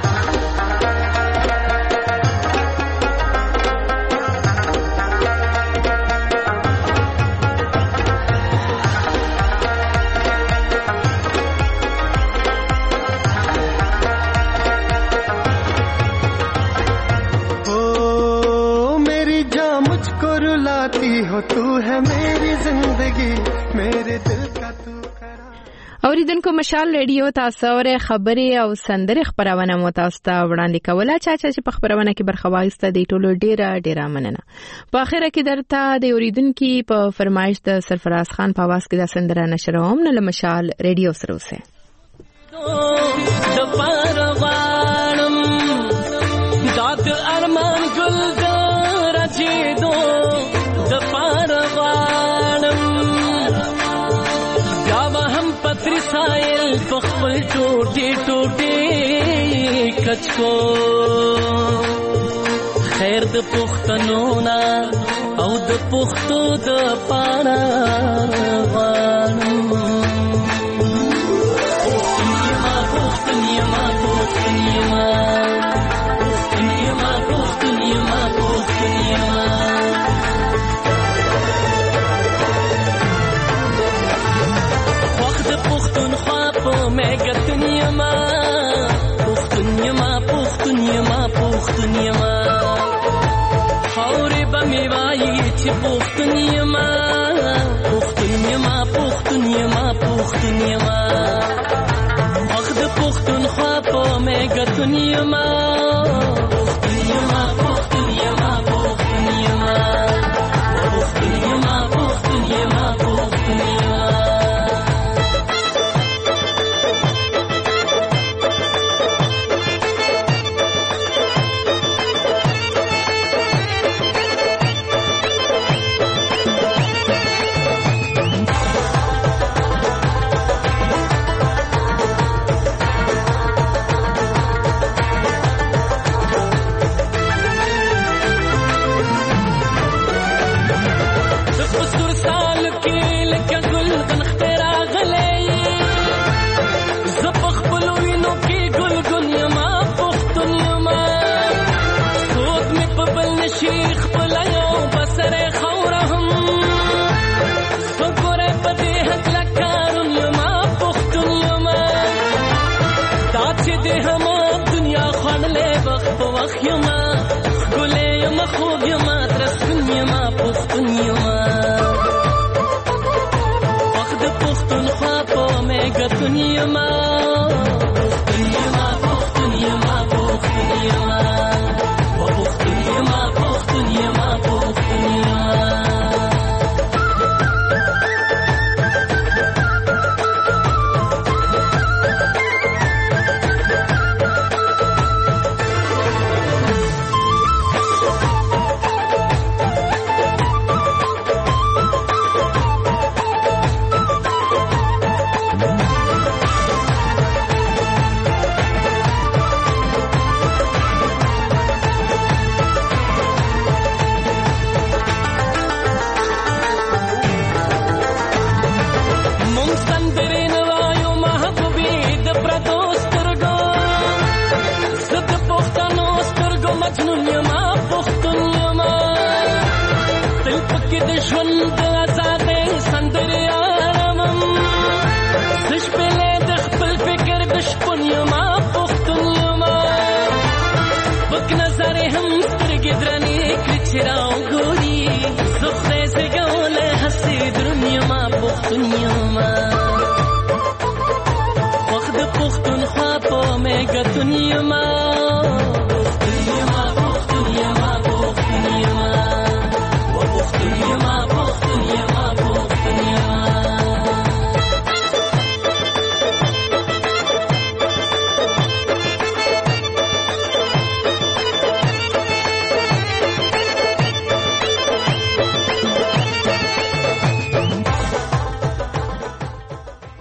हो तू है मेरी जिंदगी मेरे दिल का तू اوریدونکو مشال ریډیو تاسو اوره خبري او سندره خبرونه مو تاسو ته وړاندې کوله چا چې په خبرونه کې برخه واخیسته دی ټولو ډیره ډیره مننه په اخره کې درته د اوریدونکو په فرمایش د سرفراز خان په आवाज کې د سندره نشر هم نه مشال ریډیو سره اوسه د پروانم داد ارمان ګل راځي دو د پروانم پتری سائل پخپل ټوټي ټوټي کچکو خیر د پښتنو نا او د پښتو د پانا وانم پښتنیا پښتنیا پښتنیا پښتنیا پښتنیا پښتنیا مega dunia ma pukhtunya ma pukhtunya ma pukhtunya ma haure ba me vai chi pukhtunya ma pukhtunya ma pukhtunya ma pukhtunya ma waqt pukhtunkhwa po mega dunia ma pukhtunya ma pukhtunya ma pukhtunya ma pukhtunya ma pukhtunya په وخت یما ښکلی یما خوږ یما ترسکون یما پښتون یما وخت د پښتونخوا په میګتون یما پښتون یما پښتون یما پښتون یما پښتون یما پښتون یما پښتون یما وخت د پښتونخوا په میګتون یما